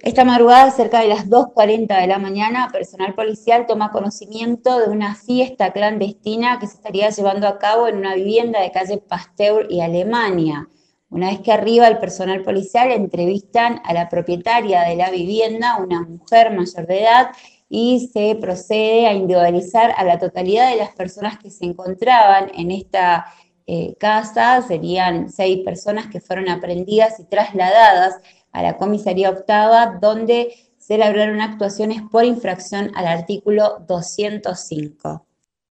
Esta madrugada, cerca de las 2:40 de la mañana, personal policial toma conocimiento de una fiesta clandestina que se estaría llevando a cabo en una vivienda de calle Pasteur y Alemania. Una vez que arriba el personal policial entrevistan a la propietaria de la vivienda, una mujer mayor de edad, y se procede a individualizar a la totalidad de las personas que se encontraban en esta casa. Serían 6 personas que fueron aprehendidas y trasladadas a la comisaría octava, donde se elaboraron actuaciones por infracción al artículo 205.